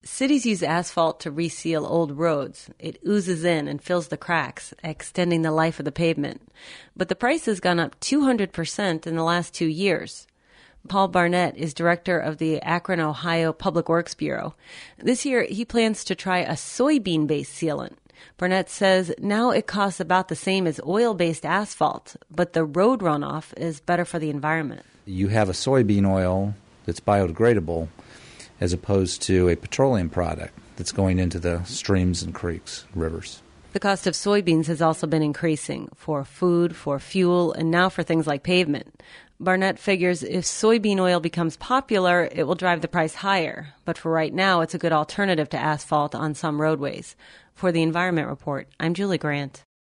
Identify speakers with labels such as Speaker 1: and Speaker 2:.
Speaker 1: Cities use asphalt to reseal old roads. It oozes in and fills the cracks, extending the life of the pavement. But the price has gone up 200% in the last 2 years. Paul Barnett is director of the Akron, Ohio Public Works Bureau. This year, he plans to try a soybean-based sealant. Barnett says now it costs about the same as oil-based asphalt, but the road runoff is better for the environment.
Speaker 2: You have a soybean oil that's biodegradable as opposed to a petroleum product that's going into the streams and creeks, rivers.
Speaker 1: The cost of soybeans has also been increasing for food, for fuel, and now for things like pavement. Barnett figures if soybean oil becomes popular, it will drive the price higher. But for right now, it's a good alternative to asphalt on some roadways. For the Environment Report, I'm Julie Grant.